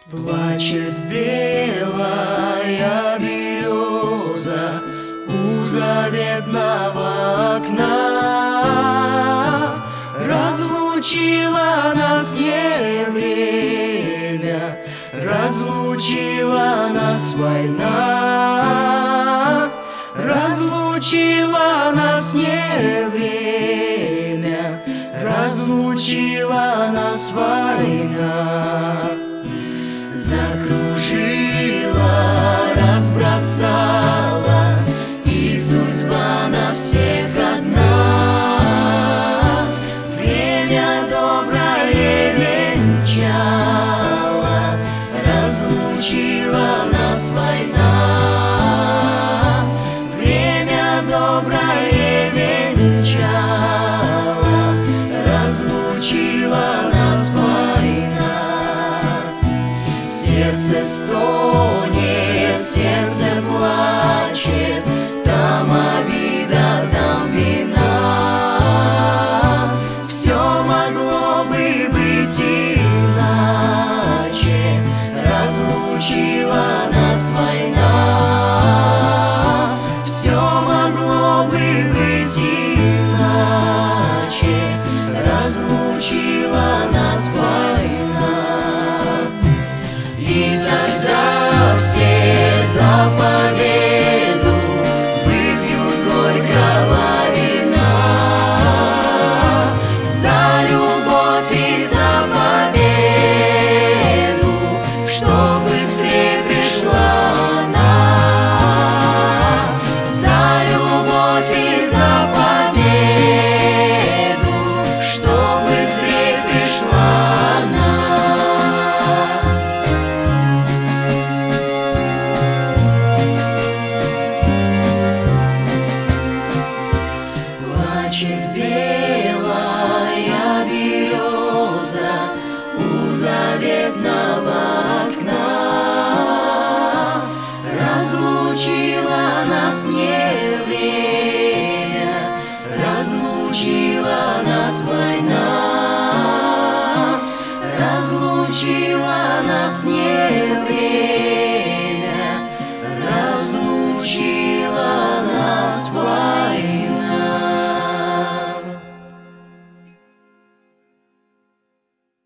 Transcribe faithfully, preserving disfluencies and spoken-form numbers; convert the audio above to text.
Плачет белая береза у заветного окна. Разлучила нас не время, разлучила нас война. Разлучила нас не время, разлучила нас война. Закружила, разбросала, и судьба на всех одна. Время доброе венчала, разлучила нас война. Время доброе венчала, разлучила нас война. Сердце стонет, сердце плачет, там обида, там вина. Все могло бы быть иначе, разлучила нас война. Все могло бы быть иначе, разлучила нас война. И тогда все за победу выпьют горького вина. За любовь и за победу, что быстрее пришла она. За любовь и за победу, что быстрее пришла она. Плачет белая береза у заветного окна. Разлучила нас не время, разлучила нас война. Разлучила нас не время,